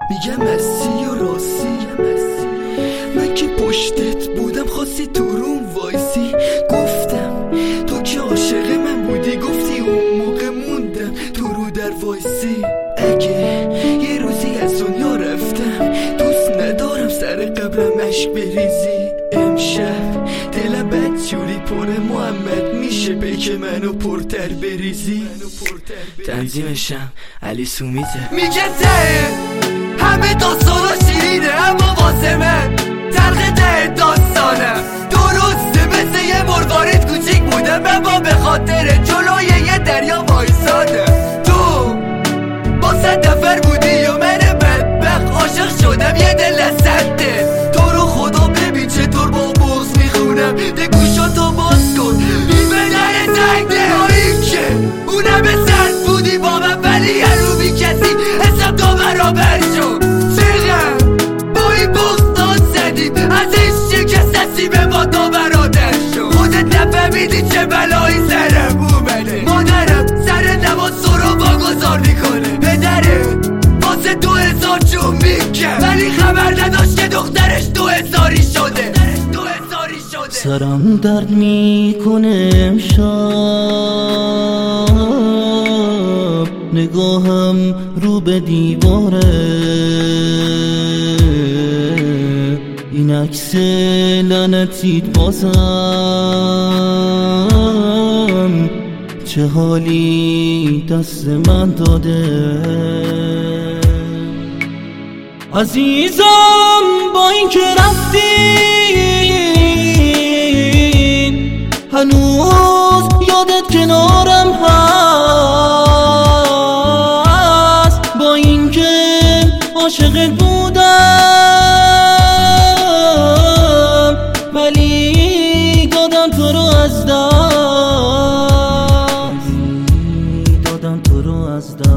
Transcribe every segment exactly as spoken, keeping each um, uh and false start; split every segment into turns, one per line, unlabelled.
میگم مرسی و راستی، من که پشتت بودم خواستی تو روم وایسی. گفتم تو که عاشق من بودی، گفتی اون موقع موندم تو رو در وایسی. اگه یه روزی از دنیا رفتم دوست ندارم سر قبرم عشق بریزی. امشب دلم بدجوری پره محمد، میشه پیک منو پرتر بریزی. تنظیمشم علی سومیته. میگه ته همه داستانا شیرینه، اما واسه من تلخ ته داستانم. درسته مثل یه مرغارید کوچیک بودم، اما به خاطر جلوی یه دریا وایسادم. تو با صد نفر بودی و من بدبخت عاشق شدم یه دل لسنده. تو رو خدا ببین چطور با بغض میخونم، ده گوشاتو باز کن این به در زنگه. این که اونم سرد بودی با من، ولی هرو بی کسی حساب تو برابر شد. چقدر با این بغض داد زدیم، از این شکست نصیب ما دو برادر شد. خودت نفهمیدی چه بلایی سرم اومده. مادرم سر نماز سرو واگذار میکنه، پدرم واسه دو هزار جون میکن، ولی خبر نداشت که دخترش دو هزاری شده.
سرم درد میکنه امشب، نگاهم رو به دیواره. این عکس لعنتیت بازم چه حالی دست من داده. عزیزم با این که رفتی هنوز یادت کنارم هست. با این که عاشقت بودم ولی دادم تو رو از دست، دادم تو رو از دست.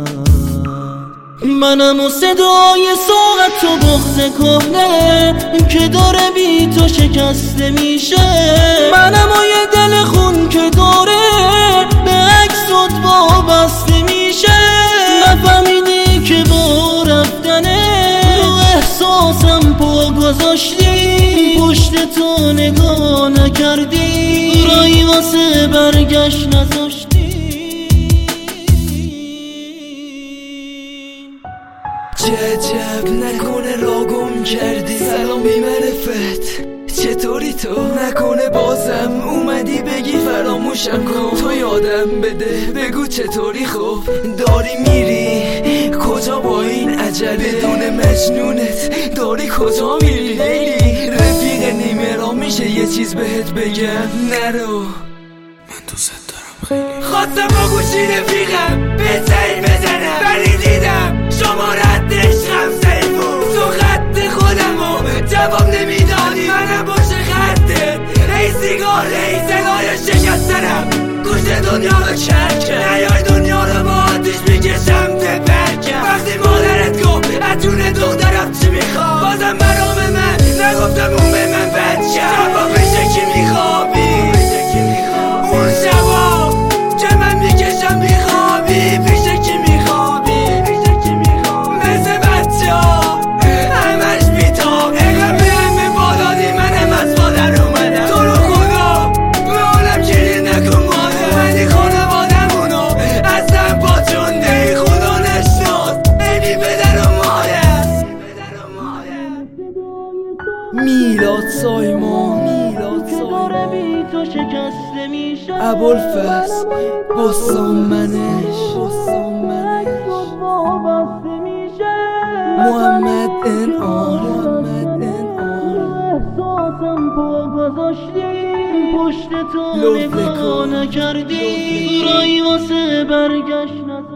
منم و صدای ساعت و بغض کهنه که داره بی تو شکسته میشه. منم و یه دل خون که داره به عکسات وابسته میشه. نفهمیدی که با رفتنه رو احساسم پا گذاشتی، پشت تو نگاه نکردی، رایی واسه برگشت نذاشتی.
چه عجب نکنه را گم کردی. سلام بی معرفت چطوری تو؟ نکنه بازم اومدی بگی فراموشم کن. تو یادم بده بگو چطوری خوب داری میری کجا با این عجله؟ بدون مجنونت داری کجا میری لیلی؟ رفیق نیمه را میشه یه چیز بهت بگم نرو، من دوست دارم خیلی. خواستم با گوشی رفیقم به سعی بزنم ولی دیدم شما رد عشقم سعی بود. تو خط خودمو جواب نمیدادی، منم باشه خطت. ای سیگار ای صدای شکستنم گوش دنیا رو کرد، نیای دنیا رو با آتیش میکشم تپرکم. وقتی مادرت گفت اتون دخترم چی میخواد، بازم برام من نگفتم اون به من بد کرد. جواب بشه کی میخوابی اون شبا که من میکشم میخوابی، پیشه کی میخوابی مثل بچه ها همش بیتاب. اقم به همه بالادی منم از مادر اومدم. تو رو خدا به عالم گریه نکن مادر، منی خانوادمونو اصلا پاچونده. خدا نشناس ای بی پدر و مادر. میلاد سایمان، میلاد سایمان بی تو شکسته میشه. ابوالفضل بسامنش، محمد انعام، محمد انعام. احساسم پا گذاشتی، پشت تو نگاه نکردی، رایی واسه برگشت نذاشتی.